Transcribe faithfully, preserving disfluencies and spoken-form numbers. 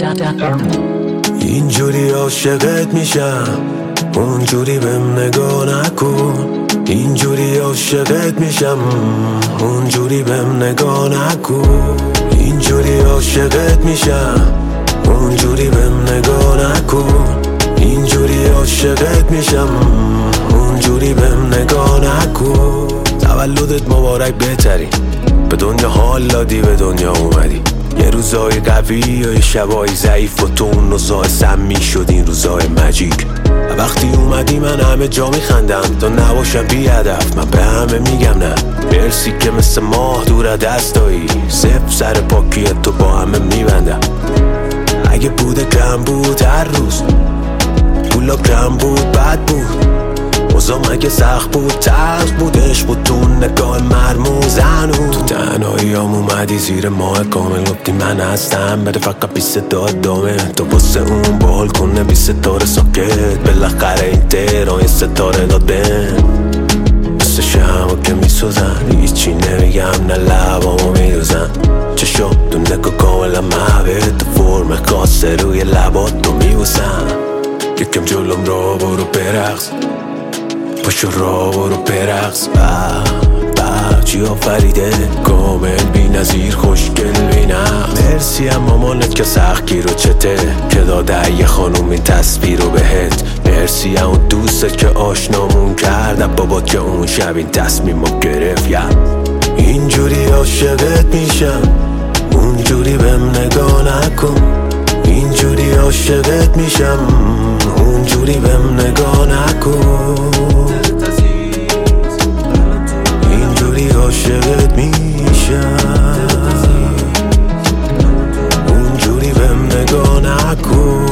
اینجوری عاشقت میشم اونجوری بهم نگاه نکن. اینجوری عاشقت میشم اونجوری بهم نگاه نکن. اینجوری عاشقت میشم اونجوری بهم نگاه نکن. اینجوری عاشقت میشم اونجوری بهم نگاه نکن. تولدت مبارک بهتری، به دنیا حال دادی به دنیا اومدی. یه روزای قوی و یه شبای ضعیف و تو اون روزای سمی شد این روزای مجیک. وقتی اومدی من همه جا میخندم تا نباشم بی هدف. من به همه میگم نه مرسی که مثل ماه دور دستایی. صف سر پاکی تو با همه میبندم. اگه بوده کم بود هر روز پولا کم بود بد بود. اوزام اگه سخت بود تلخ بود عشق بود تو نگاه مرموز هنوز. تو تنهایی هم اومدی زیر ماه کامل گفتی من هستم بده فقط بی صدا دامه. تو واسه اون بالکنه بی ستاره ساکت بالاخره این تهران یه ستاره داد بهم. مثل شما که میسوزن هیچی نمیگم نه لبامو میدوزن. چشم تو نگاه کاملا محبت تو فرم خاصه روی لبات تو میبوسن. یکم جلوم را برو برقص پاشو را برو برقص. با با چی آفریده کامل بی نظیر خوشگل بینم. مرسی هم مامانت که سختگیر و چته که داده یه خانومی تصویر رو بهت. مرسی هم اون دوستت که آشنامون کرد بابات که اون شب این تصمیم رو گرفت. یا اینجوری عاشقت میشم اونجوری بهم نگاه نکن. اینجوری عاشقت میشم اونجوری بهم نگاه نکن. اینجوری عاشقت میشم اونجوری بهم نگاه نکن.